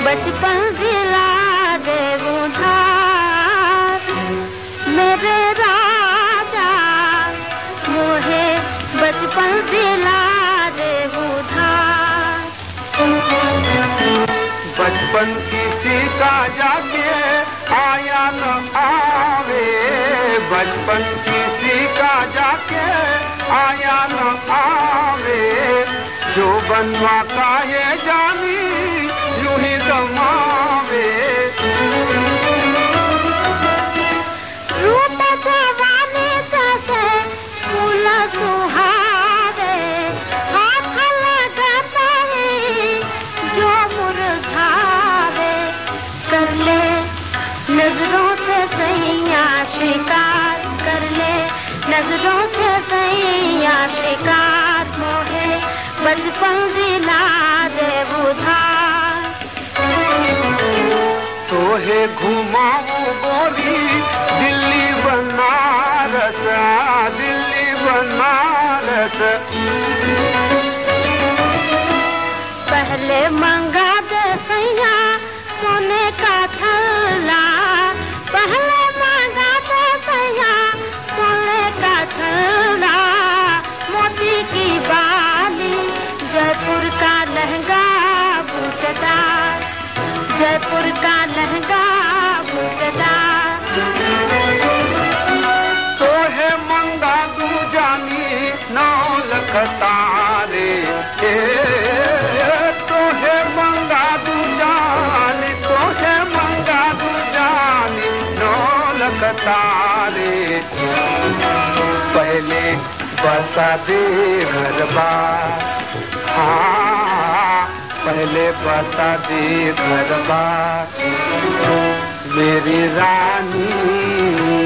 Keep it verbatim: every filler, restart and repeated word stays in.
बचपन दिला दे उधार मेरे राजा मोहे बचपन दिला दे उधार। बचपन किसी का जाके आया न आवे, बचपन किसी का जाके आया न आवे, जो बनवा का ये जानी यूं ही गमावे। रूप जवानी जैसे फूल सुहावे, हाथ लगाता ही जो मुरझावे, कर ले नजरों से सैया शिकार, कर ले नजरों से सैया शिकार, मोहे बचपन दिला दे उधार। तोहे घुमाऊं गोरी दिल्ली बनारस, दिल्ली बनारस, पहले मंगा दे सैया सोने का छल्ला, पहले मंगा दे सैया सोने का छल्ला, मोती की बाली जयपुर का लहंगा बूटेदार, जयपुर का लहंगा बूटेदार। तोहे मंगा दू जानी नौ लख तारे, तोहे मंगा दू जानी, तोहे मंगा दू जानी नौ लख तारे, पहले बता दे घर बार, हाँ पहले बता दे घर बार मेरी रानी।